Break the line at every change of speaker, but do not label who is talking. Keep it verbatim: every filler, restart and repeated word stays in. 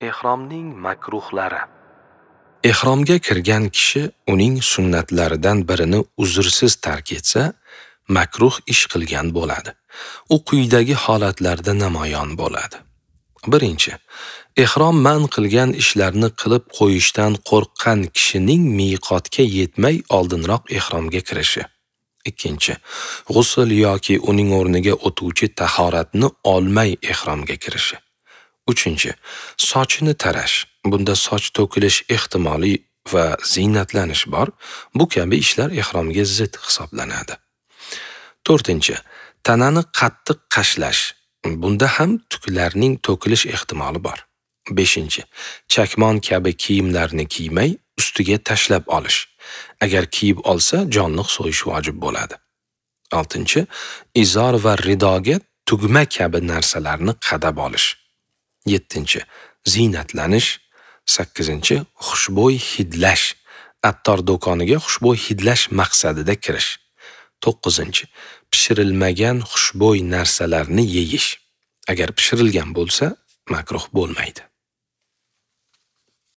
Ehromning makruhlari. Ehromga kirgan kishi uning sunnatlaridan birini uzrsiz tark etsa, makruh ish qilgan bo'ladi. U quyidagi holatlarda namoyon bo'ladi. Birinchi, ehrom man qilgan ishlarni qilib qo'yishdan qo'rqqan kishining miqotga yetmay oldinroq ehromga kirishi. Ikkinchi, g'usl yoki uning o'rniga o'tuvchi tahoratni olmay ehromga kirishi. Uchinchi, sochini tarash. Bunda soch to'kilish ehtimoli va ziynatlanish bor. Bu kabi ishlar ehromga zid hisoblanadi. To'rtinchi, tanani qattiq qashlash. Bunda ham tuklarning to'kilish ehtimoli bor. Beshinchi, chakmon kabi kiyimlarni kiymay ustiga tashlab olish. Agar kiyib olsa, jonliq so'yish vojib bo'ladi. Oltinchi, izor va ridoga tugma kabi narsalarni qadab olish. Yettinchi, ziynatlanish. Sakkizinchi, xushbo'y hidlash. Attor do'koniga xushbo'y hidlash maqsadida kirish. To'qqizinchi, pishirilmagan xushbo'y narsalarni yeyish. Agar pishirilgan bo'lsa, makruh bo'lmaydi.